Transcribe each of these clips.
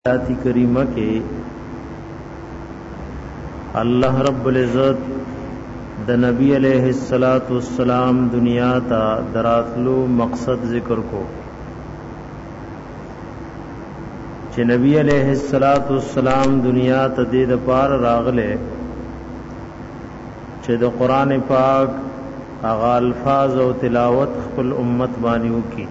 آیات کریمہ کے اللہ رب العزت د نبی علیہ الصلوۃ والسلام دنیا تا دراتلو مقصد ذکر کو چې نبی علیہ الصلوۃ والسلام دنیا ته د پار راغله چې د قران پاک هغه الفاظ او تلاوت خپل امت باندې وکي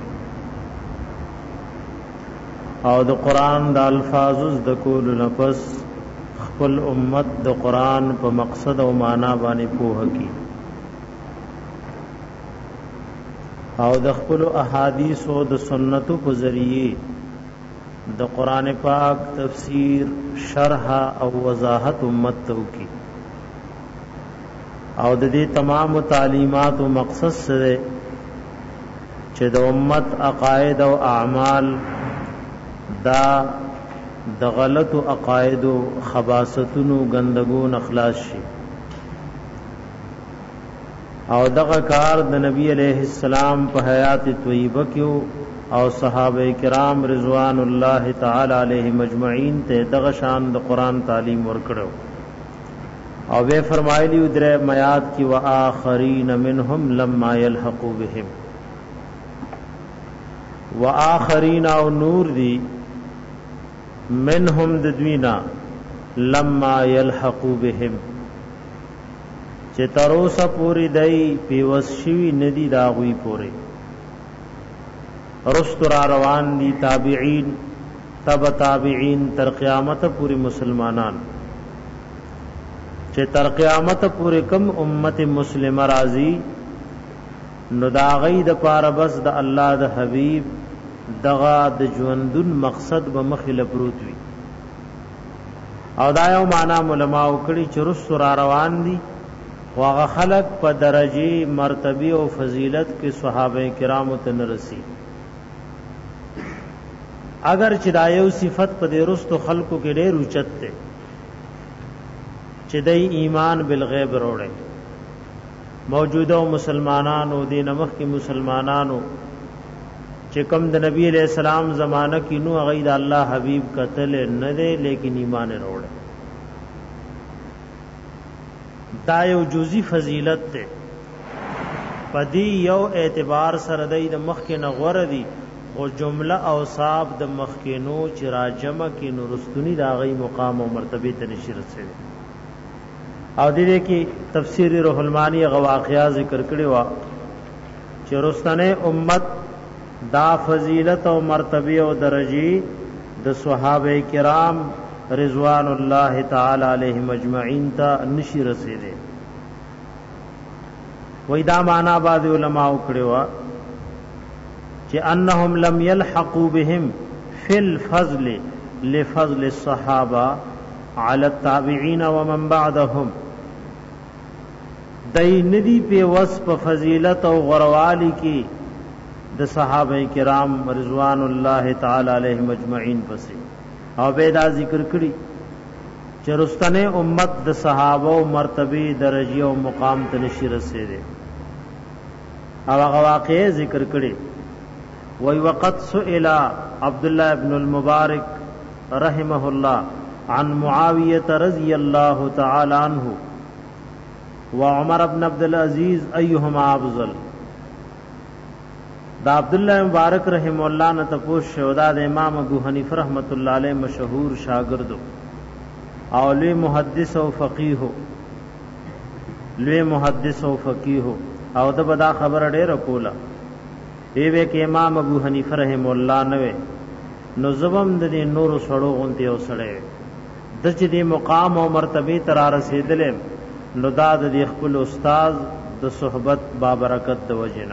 او د قران د الفاظ د کول نفس خپل امت د قران په مقصد او معنا باندې پوهه کی او د خپل احادیث او د سنتو په ذریعے د قران پاک تفسیر شرح او وضاحت امت ته کی او د دې تمام تعلیمات او مقصد سره چې د امت عقاید او اعمال دا د غلط عقاید او خباثتونو گندگون اخلاص شي او دغه کار د نبی علیہ السلام په حیات طیبه کې او صحابه کرام رضوان الله تعالی علیهم اجمعین ته دغه شان د قران تعلیم ورکړو او به فرمایلی در میات کی واخرین منهم لما يلحقوا بهم واخرین او نور دی منهم ددوینا لما يلحقوا بهم چې تروسه پوری دای پیوسشوی ندی داغوی پوری رستر روان دی تابعین تبع تابعین تر قیامت پوری مسلمانان چې تر قیامت پوری کم امت مسلمه راضی نو داغی د پاره بس د الله د حبیب دغه د ژوندون مقصد به مخله پروت وي او دا یو معنا علماء کړي چې رسو را روان دي واغه خلق په درجه مرتبه او فضیلت کې صحابه کرامو ته نرسي اگر چې دا یو صفت په دې رستو خلقو کې ډېر اوچت ده چې دای ایمان بالغیب وروړي موجوده مسلمانانو دین مخ کې مسلمانانو چې کوم د نبی علیہ السلام زمانہ کې نو غید الله حبیب قتل نه دی لیکن ایمان وروړي دا یو جزئی فضیلت ده پدی یو اعتبار سره د مخ کې نغور دی او جمله اوصاف د مخ کې نو چې راجمه کې نو رستنی دا غي مقام او مرتبه ته نشرت سره او دې کې تفسیر روح المانی غواقیا ذکر کړي وا چې رستنه امت دا فضیلت او مرتبه او درجه د صحابه کرام رضوان الله تعالی علیهم اجمعین ته نشي رسیدي وې دا معنا بعد علماء کړي وا چې انهم لم يلحقوا بهم في الفضل لفضل الصحابه على التابعين ومن بعدهم دای ندی په وصف فضیلت او غروالی کی د صحابه کرام رضوان الله تعالی علیهم اجمعین پسې او به دا ذکر کړي چې رستنه امت د صحابه او مرتبه درجه او مقام ته نشي رسیدي او هغه واقع ذکر کړي وی وقت سئل عبد الله ابن المبارک رحمه الله عن معاویه رضی الله تعالی عنہ وعمر بن عبد العزيز ايهما افضل دا عبد الله مبارک رحم الله نے تپوس شودا د امام ابو حنیفه رحمت الله علیه مشهور شاگرد او لوی محدث او فقيه او د بدا خبر ډیره کوله ایوه کې امام ابو حنیفه رحم الله نوې نو زبم د نور سړو غونتی او سړې د چې د مقام او مرتبه تر رسیدلې نو دا د خپل استاد د صحبت بابرکت د وجنه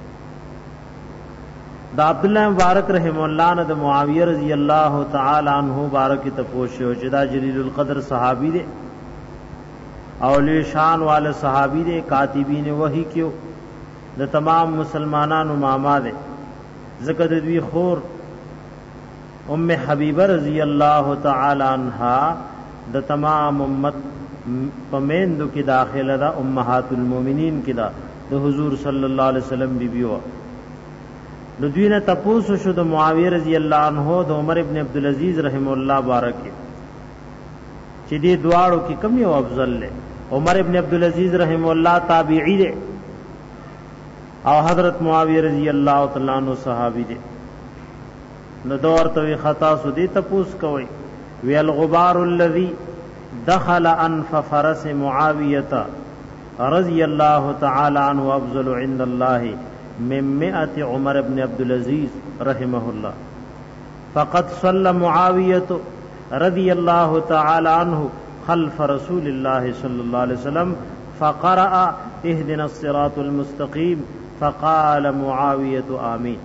دا عبد الله مبارک رحم الله نے د معاویہ رضی اللہ تعالی عنہ بارک تپوشو چې دا جلیل القدر صحابی دے اولی شان والے صحابی دے کاتبین وحی کیو د تمام مسلمانانو ماما دے ذکر دوی خور ام حبیبہ رضی اللہ تعالی عنہا د تمام امت پمیندو کی داخله دا امہات المومنین کی دا د حضور صلی اللہ علیہ وسلم بیبیو نو دوی نه تپوسو شو د معاویه رضی الله عنه د عمر ابن عبد العزيز رحم الله بارک چې دې دواړو کې کوم یو افضل له عمر ابن عبد العزيز رحم الله تابعی دی او حضرت معاویه رضی الله تعالی عنہ صحابی دی نو دور ته خطا سو دي تپوس کوي وی الغبار الذي دخل انف فرس معاویه رضی الله تعالی عنہ افضل عند الله من 100 عمر ابن عبد العزيز رحمه الله فقد صلى معاويه رضی الله تعالی عنہ خلف رسول الله صلی الله علیه وسلم فقرأ اهدنا الصراط المستقيم فقال معاویه آمین.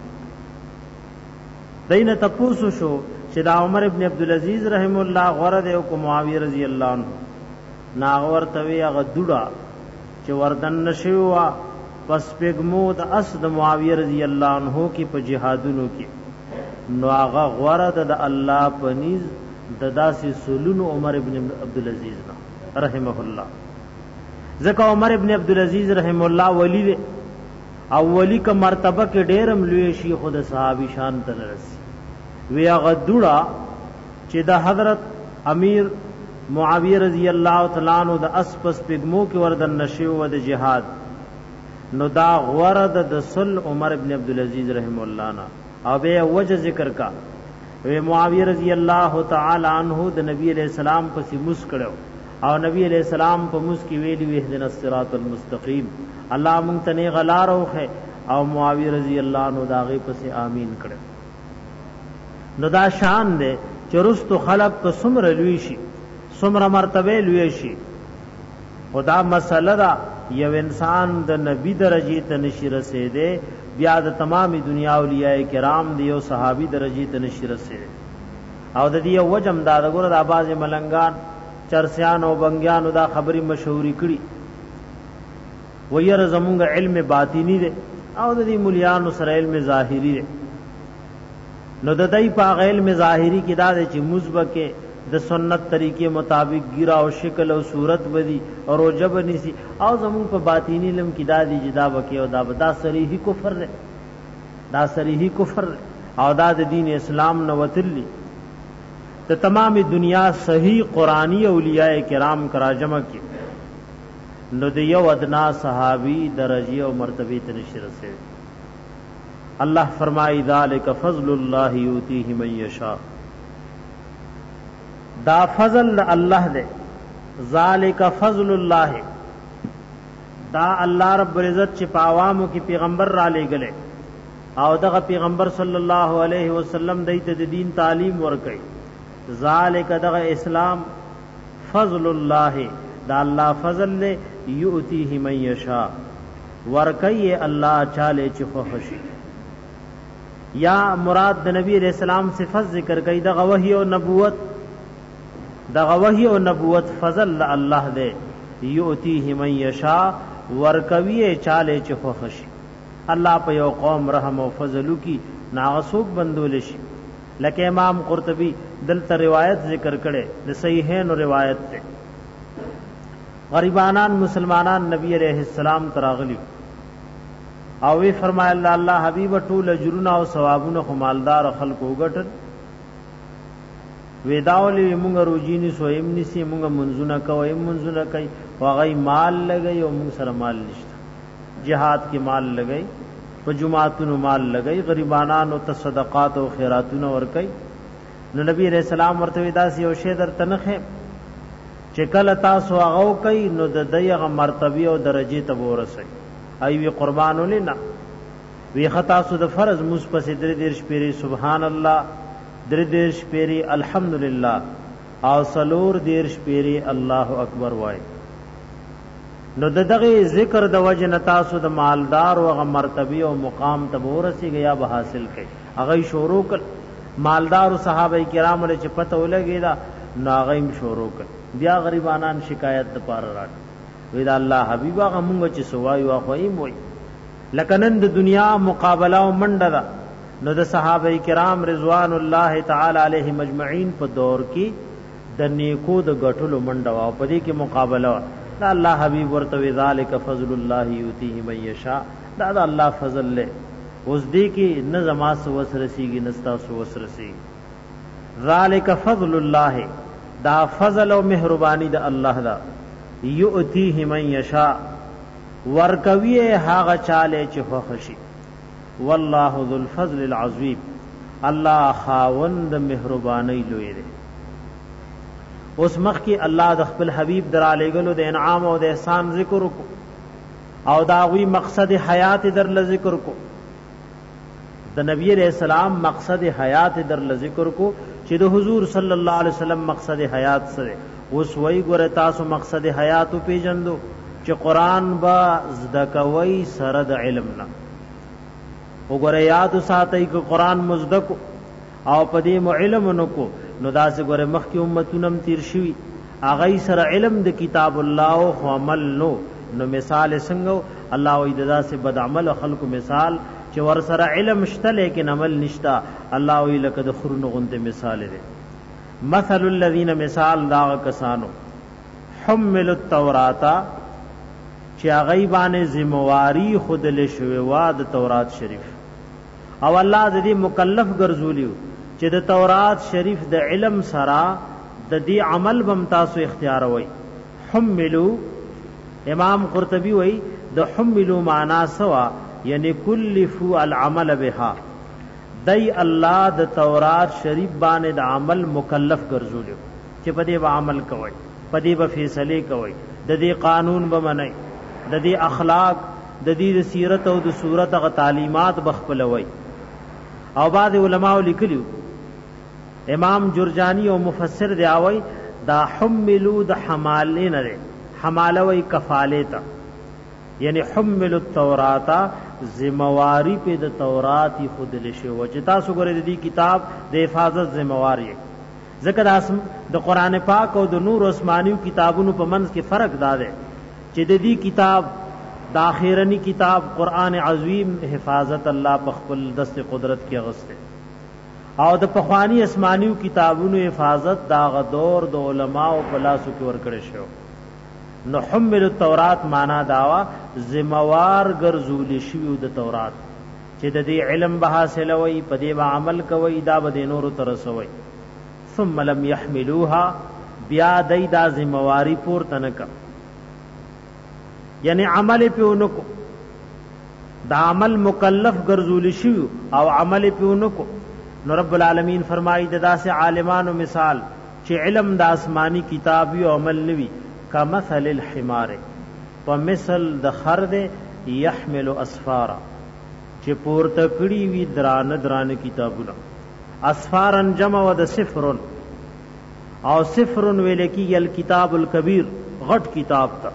دین تپوسو شو چې دا عمر ابن عبد العزيز رحم الله غره دی او معاویه رضی الله عنه ناغور توی هغه دوډا چې وردن نشوا پس پیغمو د اسد معاویه رضی الله عنه کی په جهادونو کې نو هغه غره د الله پنیز د داسې سلون عمر ابن عبد العزيز رحمه الله. ځکه عمر ابن عبد العزيز رحم الله ولی دی او ولی کا مرتبه کې ډیرم لوی شي خود صحابي شان ته رسي وی هغه دوړه چې د حضرت امیر معاویه رضی الله تعالی عنہ د اسپس پیغمو کې وردن نشو د جهاد نو دا غورد د سل عمر ابن عبد العزيز رحم الله نا او به وجه ذکر کا وی معاویه رضی الله تعالی عنہ د نبی علیہ السلام پسې موس کړو او نبی علیہ السلام په موس کې ویلی وهدنا الصراط المستقیم الله مونږ ته نه غلاروخه او معاویه رضی الله عنہ داغه پسې آمین کړو. نو دا شان دے چرستو خلق کو سمر لوی شي سمر مرتبه لوی شي خدا مسئله دا یو انسان د نبی درجه ته نشي رسیدي بیا د تمامي دنیا اولیاء کرام دی او صحابي درجه ته نشي رسیدي او د دې وجم دا د ګور د आवाज ملنګان چرسیان او بنګیان دا خبري مشهوري کړي وير زمونږ علم باطینی دی او د دې مليانو سره علم ظاهری دی. نو د دای په علم ظاهری کې دا چې مثبکه د سنت طریقې مطابق ګیرا او شکل او صورت بدی او روجب نسی او زمون په باطینی علم کې دا دی جدا وکي او دا صریحي کفر دی دا صریحي کفر او دا د دین اسلام نو وتلی ته تمام دنیا صحیح قرآنی اولیاء کرام کرا جمع کی نو د یو ادنا صحابی درجه او مرتبه ته نشي رسي. اللہ فرمائی ذالک فضل اللہ یؤتیہ من یشاء دا فضل اللہ دے ذالک فضل اللہ دا اللہ رب العزت چې پاوامو کی پیغمبر را لے گلے او دغه پیغمبر صلی اللہ علیہ وسلم دیت دین تعلیم ورکئی ذالک دغه اسلام فضل اللہ دا اللہ فضل لے یؤتیہ من یشاء ورکئی اللہ چالے چې خوشی یا مراد د نبی علیہ السلام صفت ذکر کئی دا وحی و نبوت فضل اللہ دے یؤتیہ من یشاء ورکوی چالے چخو خشی اللہ پہ یو قوم رحم و فضلو کی ناغسوک بندول شي لکه امام قرطبی دلتا روایت ذکر کرے صحیحین روایت تے غریبانان مسلمانان نبی علیہ السلام تراغلی او وی فرمایا الله حبیب ټول اجرنا او ثوابونه خمالدار خلق وګټل وداولی موږ روجینی سویم نسی موږ منځونه کوي منځونه کوي واغی مال لګي او موږ سره مال نشته jihad کې مال لګي په جمعاتونو مال لګي غریبانو ته صدقات او خیراتونه ور کوي نو نبی رسول الله ورته داس یو شی در تنخه چې کله تاسو هغه کوي نو د دغه مرتبه او درجه ته ورسئ ایوی قربانو لینا وی خطا سو د فرض مس پس درش پیری سبحان الله درش پیری الحمدللہ او سلور درش پیری الله اکبر وای نو دغه ذکر د وجه نتا سو د مالدار او غ مرتبه او مقام ته ورسی گیا به حاصل کړي هغه شروع کړ مالدار صحابه کرام له چپته ولګی دا ناغیم شروع کړ بیا غریبانان شکایت د پار راټ وی دا الله حبیبا غمونږ چې سوایو اخویم وای لکنن د دنیا مقابله او منډه دا نو د صحابه کرام رضوان الله تعالی علیهم اجمعین په دور کې د نیکو د غټلو منډه او په دې کې مقابله دا الله حبیب ورته ذالک فضل الله یؤتیه من یشاء دا الله فضل له اوس دې کې نه زما سو وسرسیږي نستا سو وسرسیږي. ذالک فضل الله، دا فضل او مهربانی د الله دا. یؤتیه من یشاء، ورکوی هغه چاله چې خوښ شي. والله ذو الفضل العظیم، الله خاوند مهربانی لوی دی. اوس مخ کې الله د خپل حبیب درالې غلو د انعام او د احسان ذکر کو او دا وی مقصد حیات در ل ذکر کو. د نبی علیہ السلام مقصد حیات در ل ذکر کو چې د حضور صلی الله علیه وسلم مقصد حیات سره. اوس وی ګره تاسو مقصد حیات پیژندو چې قران با زده کوي سره د علم نه. وګوره یاد ساتي ک قران مزدک او پدې مو علم نکو نو داسې ګوره مخکې امتونم تیر شوي اغه سره علم د کتاب الله او عمل نو مثال څنګه الله وې ددا سے بد عمل خلق مثال چې ور سره علم شته لیکن عمل نشتا. الله وې لکه د خرن غنته مثال دی. مثل الذين، مثال دا کسانو حمل التوراۃ چې هغه باندې ذمہواری خود له شوی وا د تورات شریف او الله د دې مکلف ګرځولیو چې د تورات شریف د علم سره د دې عمل بم تاسو اختیار وای. حملو، امام قرطبی وای د حملو معنا سوا یعنی کلفو العمل بها، دای الله د تورات شریف باندې د عمل مکلف ګرځولیو چې په دې عمل کوي، په دې به فیصله کوي، د دې قانون به منئ، د دې اخلاق، د دې سیرت او د صورت غ تعلیمات بخپلوي. او بعض علماء لیکلیو امام جرجانی او مفسر دی اوي دا حملو د حمالین نه حمالوي کفالتا، یعنی حمل التوراۃ ذمہواری په د تورات خود لشه وجتا سو ګره د دې کتاب د حفاظت ذمہواری. ذکر اسم د قران پاک او د نور آسمانیو کتابونو په منځ کې فرق دا دی چې د دې کتاب د اخیرنی کتاب قران عظیم حفاظت الله په خپل دست قدرت کې غسته او د پخوانی آسمانیو کتابونو حفاظت دا غدور د علماو په لاسو کې ورکړی شو. نو حمل التورات معنا داوا ذمہوار ګرځول شي د تورات چې د دې علم به حاصل وي، په دې به عمل کوي، دا به نور ترسوي. ثم لم يحملوها، بیا دای دا ذمہواری پورته نک، یعنی عمل پیونکو دا عمل مکلف ګرځول شي او عمل پیونکو. نو رب العالمین فرمایي دا سے عالمانو مثال چې علم د آسمانی کتاب او عمل نوي کمثل الحمار، ومثل د خر يحمل اسفارا چې پورته کړي وی دران کتابونه. اسفارن جمع و د صفرن، او صفرن ویل کی الکتاب الکبیر غټ کتاب تا.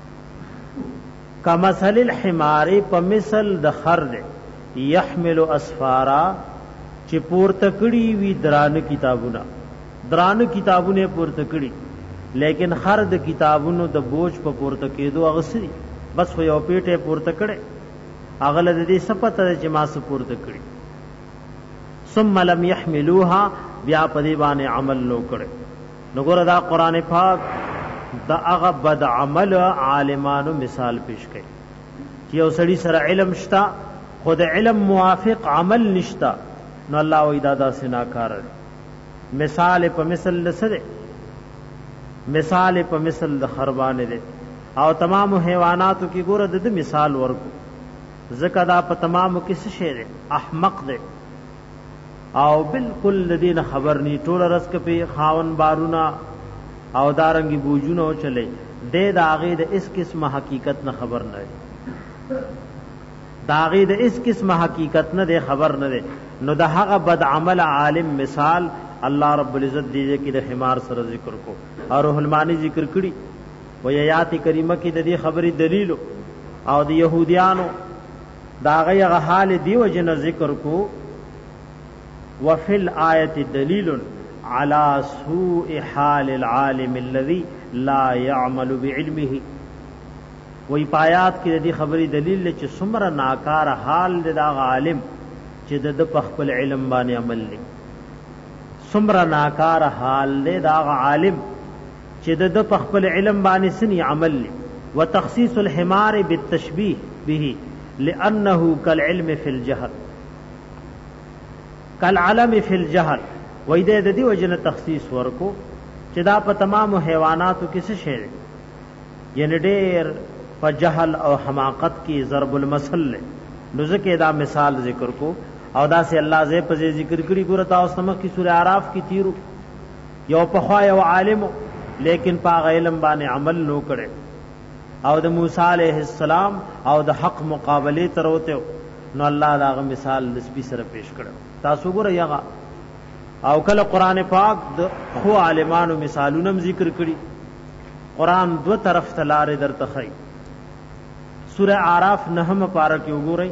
کمثل الحمار پمثل د خر يحمل اسفارا چې پورته کړي وی دران کتابونه. دران کتابونه پورته کړي لیکن خر د کتابونو د بوج په پورته کېدو اغسري بس خو یو پیټه پورته کړي اغله د دې سپته چې ما سپورته کړي. ثم لم يحملوها، بیا په دې باندې عمل نو کړي. نو ګور دا قران پاک دا هغه بد عمل عالمانو مثال پیش کړي چې یو سړی سره علم شتا خود علم موافق عمل نشتا، نو الله وی دا سناکار. مثال په مثل لسره، مثال په مثل د خربانه دي او تمام حیواناتو کې ګوره د مثال ورکو. زکه دا په تمامو کې څه شی دی؟ احمق دی او بالکل الذين خبر ني ټول رس په خاون بارونا او دارنګي بوجونو چلے د داغه د اس قسم حقیقت نه خبر نه، داغه د اس قسم حقیقت نه خبر نه. نو د هغه بد عمل عالم مثال الله رب العزت دیږي کې د حمار سره ذکر کو اور روح المانی ذکر کړي و آیات کریمه کې د دې خبرې دلیل او د يهوديانو داغه حال دیو جن ذکر کو. وفي الآية دليل على سوء حال العالم الذي لا يعمل بعلمه. وی پایات کې د دې خبرې دلیل چې څومره ناکار حال د عالم چې د خپل علم باندې عمل نه، څومره ناکار حال د عالم چې د خپل علم باندې سني عمل نه. وتخصيص الحمار بالتشبيه به، لانه کالعلم فی الجهل کالعلم فی الجهل وای د دې وجنه تخصیص ورکو چې دا په تمام حیواناتو کې څه شی یعنی ډېر په جهل او حماقت کې ضرب المثل نو ځکه دا مثال ذکر کو او دا سه الله زې په ذکر کړي ګور تاسو سمخ کی سورہ اعراف کی تیرو یو په خوا یو عالم لیکن پاغ علم باندې عمل نو کړي او د موسی علیہ السلام او د حق مقابله تروته نو الله دا مثال نسبی سره پیش کړو تاسو ګور یغه او کله قران پاک د خو عالمانو مثالونه ذکر کړي قران دو طرف تلار در تخی سورہ اعراف نهم پارہ کې وګورئ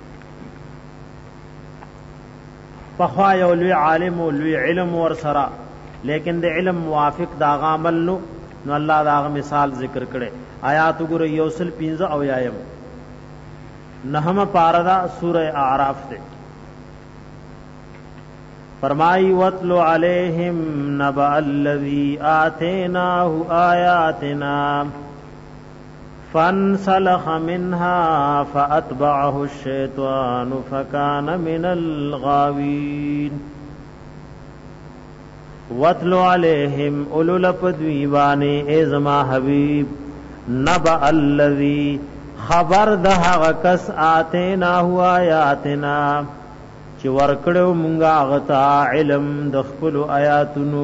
پخوا یو لوی عالم او لوی علم ور سره لیکن د علم موافق دا عمل نو الله دا مثال ذکر کړي آیات وګورئ یوسل 15 او یایم نهم پارہ دا سورہ اعراف ده فرمائی وَاتْلُ عَلَيْهِمْ نَبَأَ الَّذِي آتَيْنَاهُ آيَاتِنَا فَانْسَلَخَ مِنْهَا فَأَتْبَعَهُ الشَّيْطَانُ فَكَانَ مِنَ الْغَاوِينَ وَاتْلُ عَلَيْهِمْ اُلُلَ پدویبانے اے زما حبیب نَبَأَ الَّذِي خبر دہا غکس آتَيْنَاهُ آيَاتِنَا چې ورکړو مونږه غتا علم د خپل آیاتونو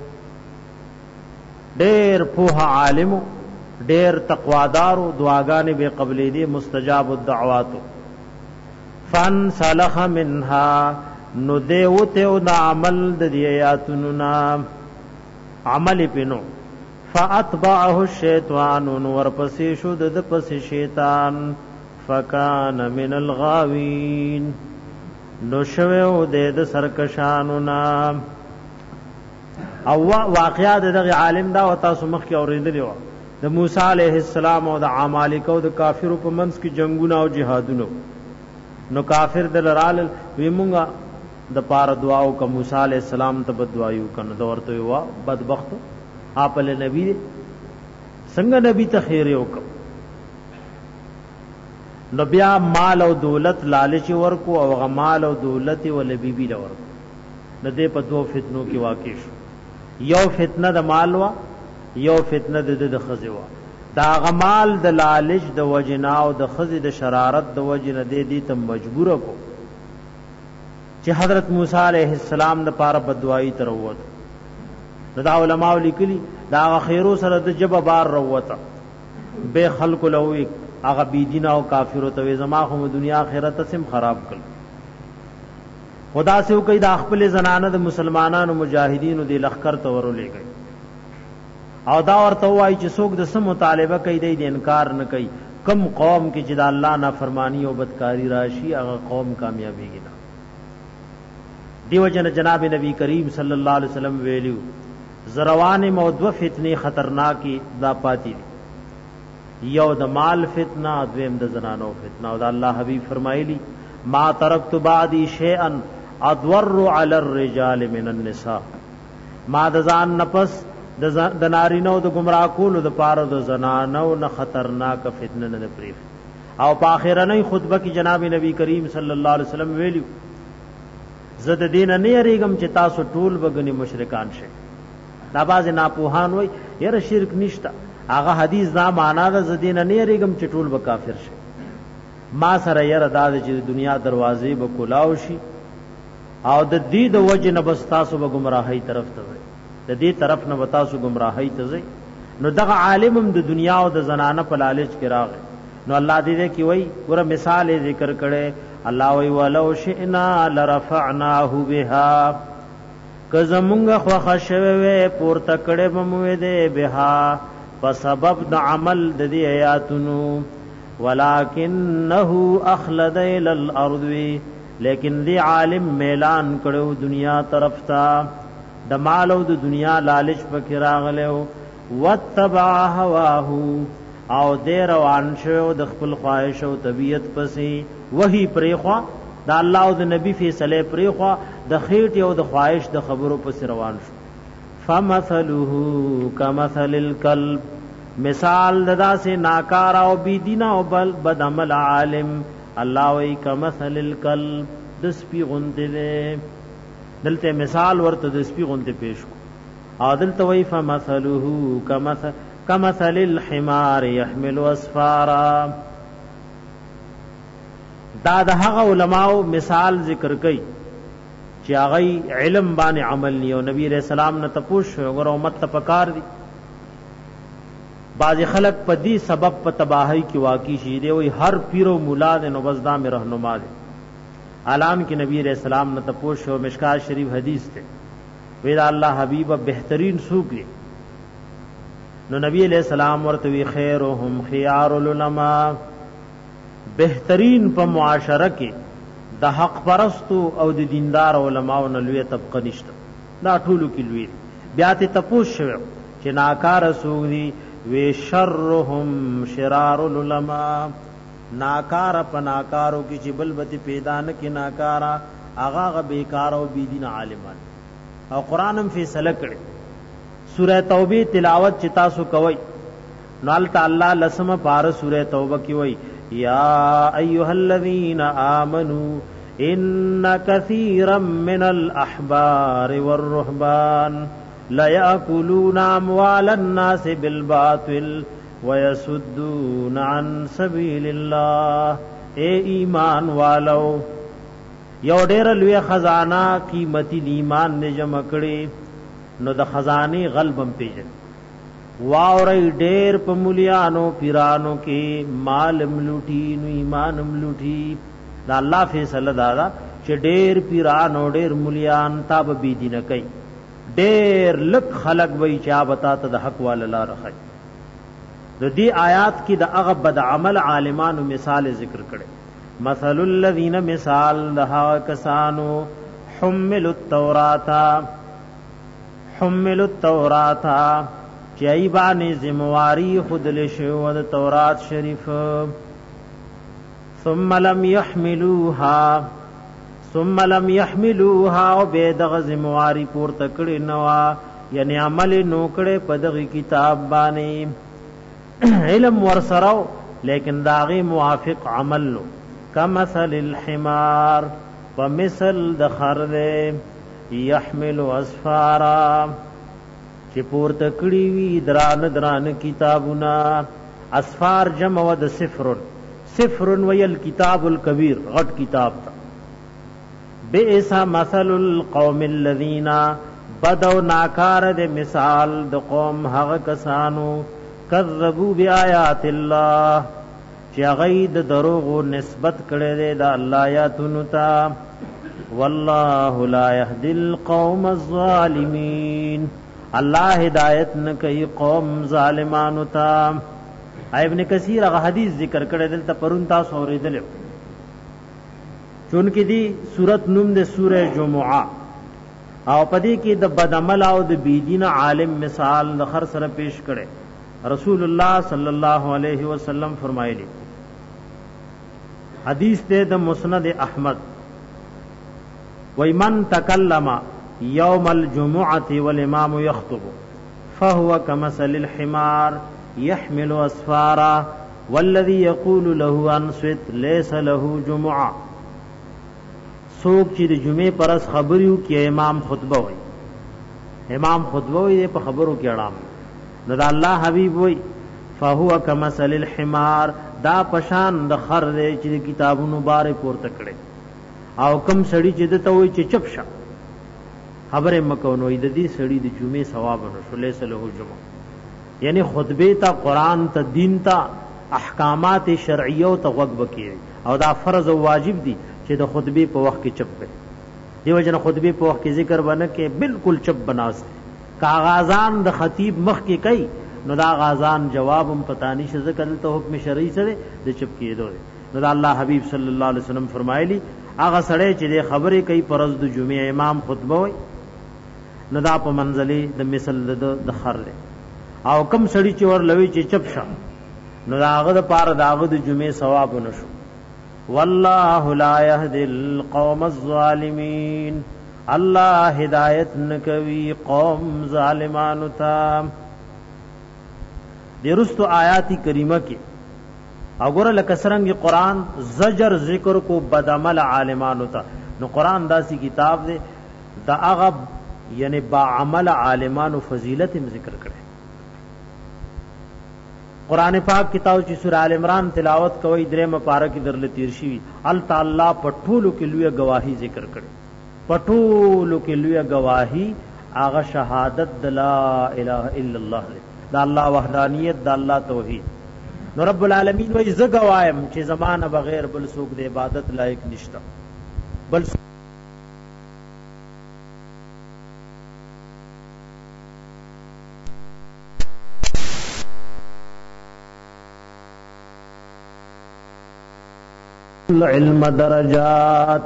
ډېر په عالم ډېر تقوادار او دعاګانې به قبلې دي مستجاب الدعوات فن صالح منها نو دیوته او د عمل د آیاتونو نام عمل پینو فاتبعه الشیطان نور پسې شو د پسې شیطان فکان من الغاوین نو شوه د سرکشانو نام او واقعات دغه عالم دا او تاسو مخ کې اوریدلی و د موسی علیہ السلام او د عمالقه او د کافرو په منځ کې جنگونه او جهادونه نو کافر دلرال ویمونګه د پاره دعا او ک موسی علیہ السلام ته بدوایو کنه دا ورته وا بدبخت آپ له نبی څنګه نبی ته خیر یو ک نو بیا مال او دولت لالچ ورکو او غمال او دولت ول بیبی لور نو دې په دوه فتنو کې واقع شو یو فتنه د مال وا یو فتنه د خزه وا دا غمال د لالچ د وجنا او د خزه د شرارت د وجنه دې ته مجبور کو چې حضرت موسی علیہ السلام د پاره بدوایی تر ووت دا علماء لیکلي دا خیرو سره د جب بار وروته به خلق لوي هغه بی دین او کافر او ته زما خو دنیا آخرت سم خراب کړ خدا سے کوي د خپل زنانه د مسلمانانو مجاهدینو د لخر ته ورولې گئی او دا ورته وای چې څوک د سم مطالبه کوي د انکار نه کوي کم قوم کې چې د الله نافرمانی او بدکاری راشي هغه قوم کامیابیږي نه دیو جن جناب نبی کریم صلی الله علیه وسلم ویلو زروان مودو فتنه خطرناکی دا پاتی یو د مال فتنه دویم د زنانو فتنه او د الله حبیب فرمایلی ما ترکت بعدی شیئا اضر علی الرجال من النساء ما د ځان نفس د نارینو د گمراه کولو د پاره د زنانو نه خطرناک فتنه نه پریف او په اخرنۍ خطبه کې جناب نبی کریم صلی الله علیه وسلم ویلو زد دین نه یریګم چې تاسو ټول بغنی مشرکان شئ دا باز ناپوهان وای یره شرک نشتا هغه حدیث دا معنا ده زدین نه یریګم چې ټول به کافر شي ما سره یره دا چې دنیا دروازې به کلاو شي او د دې د وجه نه بس تاسو به گمراهی طرف ته وي د دې طرف نه تاسو گمراهی ته ځئ نو دغه عالم د دنیا او د زنانه په لالچ کې راغی نو الله دې کې وای ګوره مثال ذکر کړي الله وی ولو شئنا لرفعناه بها کزمونږ خو خشوي پورته کړه بموي دې بها په سبب د عمل د دې آیاتونو ولکنه اخلد الى الارض لیکن دی عالم میلان کړو دنیا طرف ته د مال او د دنیا لالچ پکې راغلو وتبع هواه او دې روان شو د خپل خواهش او طبیعت پسې وਹੀ پرېخوا د الله او د نبی فیصله پرېخوا د خېټ او د خواهش د خبرو پسې روان شو فمثله كمثل الكلب مثال ددا سے ناکارا او بی دین او بد عمل عالم الله وی کمثل الکلب د سپی غونډه ده دلته مثال ورته د سپی غونډه پیش کو عادل تو وی فمثله کمثل الحمار يحمل اسفارا دا د هغه علماء مثال ذکر کئ چې هغه علم باندې عمل نیو نبی رسول الله نه تپوش وګور امت تفکار دي بعض خلق په دې سبب په تباہی کې واقع شي دی وي هر پیر او مولا د نو بس دا مې رهنما دي عالم کې نبی رسول الله نه تپوش او مشکات شریف حدیث ته ویدا الله حبیب بهترین سوق دی نو نبی علیہ السلام ورته وی خیرهم خيار العلماء بهترین په معاشره کې د حق پرستو او د دیندار علماو نه لوی طبقه نشته دا ټولو کې لوی بیا ته تپوس شو چې ناکار سوغي وی شرهم شرار العلماء ناکار پناکارو کې چې بلبتی پیدا نه کې ناکارا اغا بیکار او بی دین عالمان او قران هم فیصله کړي سوره توبه تلاوت چې تاسو کوئ نو الله تعالی لسمه پار سوره توبه کې وای یا ایها الذین آمنوا ان کثیرا من الاحبار والرهبان لا یاکلون اموال الناس بالباطل ويصدون عن سبیل الله اے ایمان والو یو ډیر لوی خزانه قیمتي ایمان نه جمع کړي نو د خزانه غلبم پیژن واوري ډیر په مليانو پیرانو کې مال ملوټي نو ایمان ملوټي دا الله فیصله دا چې ډیر پیرانو ډیر مليان تاب بي دین کوي ډیر لک خلق وای چا بتا ته د حق والا لار خي د دې آیات کې د هغه بد عمل عالمانو مثال ذکر کړي مثل الذين مثال دها کسانو حملوا التوراة چای باندې ذمہواری خود لشو د تورات شریف ثم لم يحملوها او به دغه ذمہواری پورته کړي نوا یعنی عمل نو کړي په دغه کتاب باندې علم ورسره لیکن داغه موافق عمل نو کمثل الحمار ومثل دخر يحمل اسفارا چې پورته کړي وی دران کتابونه اسفار جمع ود صفر ویل کتاب الکبیر غټ کتاب تا بئس مثل القوم الذين بدوا ناکار د مثال د قوم هغه کسانو کذبوا بیاات الله چې غید دروغ نسبت کړي د الله آیاتونو ته والله لا يهدي القوم الظالمين الله هدایت نه کوي قوم ظالمانو ته ابن کثیر هغه حدیث ذکر کړی دلته پرون تاسو اوریدل چون کې دی سورۃ نوم د سورہ جمعہ او پدې کې د بدعمل او د بيدین عالم مثال د خر سره پیش کړي رسول الله صلی الله علیه وسلم فرمایلی حدیث ته د مسند احمد وَمَن تَكَلَّمَ يَوْمَ الْجُمُعَةِ وَالْإِمَامُ يَخْطُبُ فَهُوَ كَمَثَلِ الْحِمَارِ يَحْمِلُ أَسْفَارًا وَالَّذِي يَقُولُ لَهُ أَنصِتْ لَيْسَ لَهُ جُمُعَةٌ سوک چې د جمعې پرس خبريو کې امام خطبه وای په خبرو کې اړام نو د الله حبيب وای فهو كمثل الحمار دا پشان د خر دې چې کتابونو باره پورته کړي او کم سړی چې دته وای چې چپ شه خبره مکو نو د دې سړی د جمعې ثواب نشو لیس له جمعه یعنی خطبه تا قران ته دین تا احکامات شرعیه او ته وګ بکی او دا فرض او واجب دي چې د خطبه په وخت کې چپ وي دیو جن خطبه په وخت کې ذکر باندې کې بالکل چپ بناس کا غازان د خطیب مخ کې کوي نو دا غازان جواب هم پتا نشي ذکر ته حکم شرعي سره د چپ کېدو نو دا الله حبيب صلی الله علیه وسلم فرمایلی هغه سړی چې د خبرې کوي پرز د جمعې امام خطبه وي نو دا په منزلې د مثل د خر او کم سړی چې ور لوي چې چپ شه نو داغه د پاره داغه د جمعې ثواب نشو والله لا يهدي القوم الظالمين الله هدایت نکوي قوم ظالمانو ته درست آیات کریمه کې اگر لکسرنگ قرآن زجر ذکر کو بدعمل عالمانو تا نو قرآن داسی کتاب دے دا اغب یعنی با عمل عالمانو فضیلت ذکر کرے. قرآن پاک کتاب چې سورہ آل عمران تلاوت کوي درېمه پاره کې درل تیر شي ال تعالی پټولو کې لوی گواہی ذکر کړي پټولو کې لوی گواہی هغه شهادت لا اله الا الله دا الله وحدانیت دا الله توحید. نو رب العالمین وای ز گوایم چې زمانه بغیر بل څوک د عبادت لایق نشته بل علم درجات.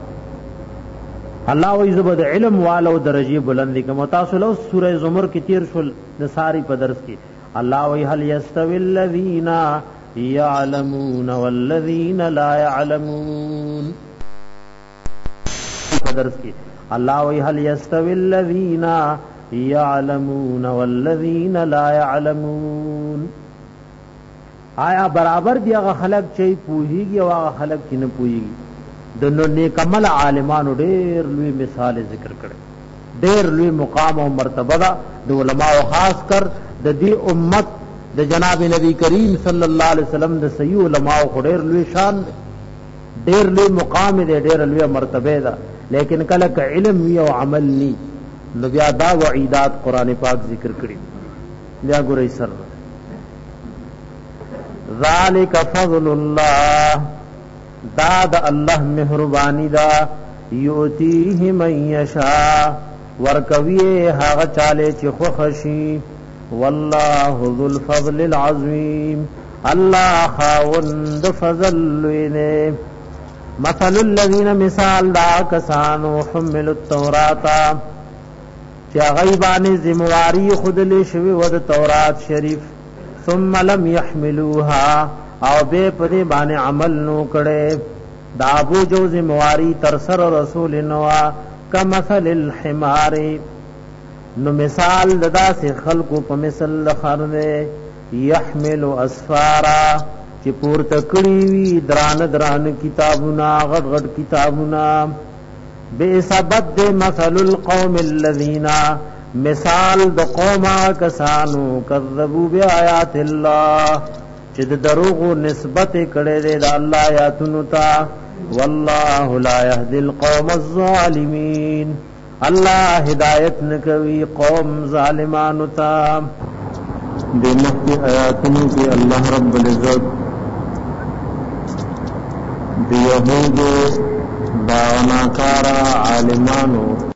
الله وی زبد علم والو درجه بلند کوم. تاسو له سوره زمر کې تیر شول د ساری په درس کې الله وی هل یستوی الذین یعلمون والذین لا یعلمون. په درس کې الله وی هل یستوی الذین یعلمون والذین لا یعلمون. آیا برابر دی هغه خلق چې پوهیږي او هغه خلق چې نه پوهیږي. د نو نیک عمل عالمانو ډېر لوی مثال ذکر کړي ډېر لوی مقام او مرتبه ده د علماء او خاص کر د دې امت د جناب نبی کریم صلی الله علیه وسلم د صحیح علماء او ډېر لوی شان ډېر لوی مقام دی ډېر لوی مرتبه ده. لیکن کله ک علم وی او عمل ني نو بیا دا وعیدات قران پاک ذکر کړي. بیا ګورئ سر ذالک فضل الله دا د الله مهربانی دا یؤتیه من یشاء ورکوی هغه چاله چې خوشي. والله ذو الفضل العظیم الله خاوند فضل لوی. مثل الذین مثال دا کسانو حملوا التوراۃ چې غیبانه ذمہواری خود له شوی ود تورات شریف ثم لم يحملوها او به پدې باندې عمل نو کړي. دا ابو جو ذمہواری تر سر رسول نوا کمثل الحمار نو مثال ددا سے خلقو په مثل خرنه يحمل اسفارا چې پورته کړي وی دران کتابونه غټ غټ کتابونه. بسبب مثل القوم الذين مثال د قومه کسانو کذبوا بیاات الله چې د دروغ نسبت کړي د الله آیاتونو ته. والله لا يهدي القوم الظالمين الله هدایت نکوي قوم ظالمانو ته. د مخکې آیاتونو کې الله رب العزت د يهودو دا ناکارا عالمانو